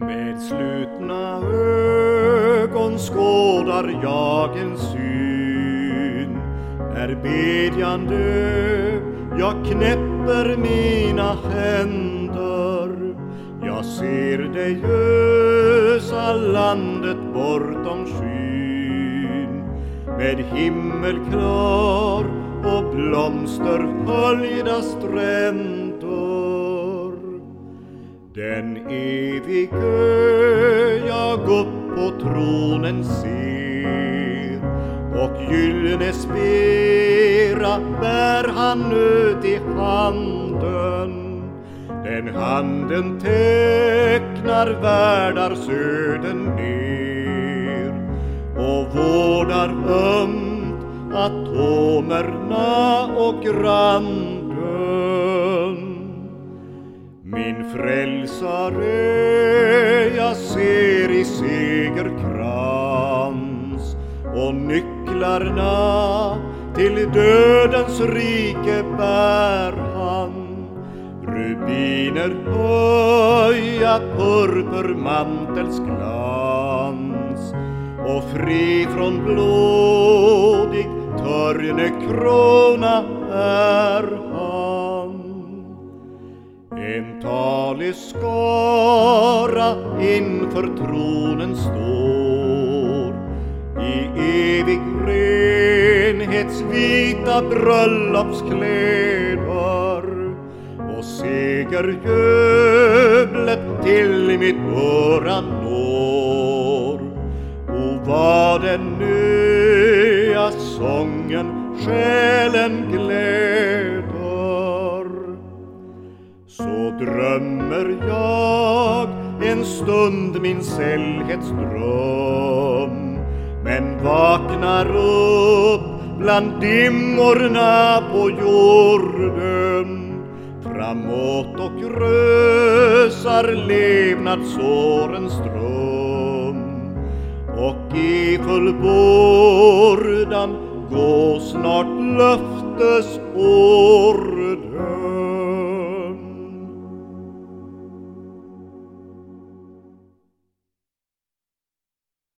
Med slutna ögon skådar jag en syn. När bedjande jag knäpper mina händer, jag ser dig ösa landet bortom skyn. Med himmelklar och blomsterhöljda stränder. Den evige jag upp på tronen ser, och gyllene spera bär han ut i handen. Den handen tecknar världars öden ner och vårdar ömt atomerna och randen. Min frälsare jag ser i segerkrans, och nycklarna till dödens rike bär han. Rubiner höja purpurmantels glans, och fri från blodig törnekrona är han. En talig skara inför tronen står, i evig renhets vita bröllopskläder, och segerjublet till mitt öra når. O vad den nya sången själen gläder. Så drömmer jag en stund min sällhetsdröm, men vaknar upp bland dimmorna på jorden. Framåt och rösar levnadsårens ström, och i fullbordan gå snart löftesorden.